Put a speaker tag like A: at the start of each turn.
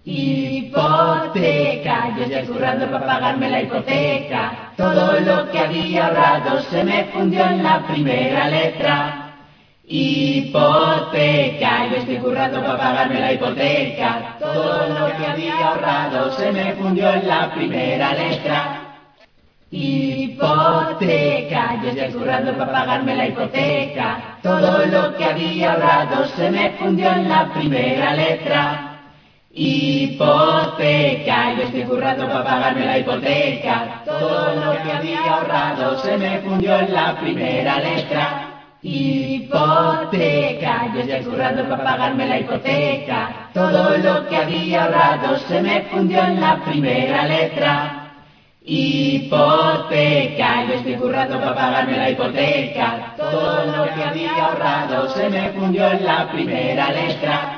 A: Hipoteca, yo estoy currando para pagarme la hipoteca. Todo lo que había ahorrado se me fundió en la primera letra. Hipoteca, yo estoy currando para pagarme la hipoteca. Todo lo que había ahorrado se me fundió en la primera letra. Hipoteca, yo estoy currando para pagarme la hipoteca. Todo lo que había ahorrado se me fundió en la primera letra. Hipoteca, yo estoy currando para pagarme la hipoteca. Todo lo que había ahorrado se me fundió en la primera letra. Hipoteca, yo estoy currando para pagarme la hipoteca. Todo lo que había ahorrado se me fundió en la primera letra. Hipoteca, yo estoy currando para pagarme la hipoteca. Todo lo que había ahorrado se me fundió en la primera letra.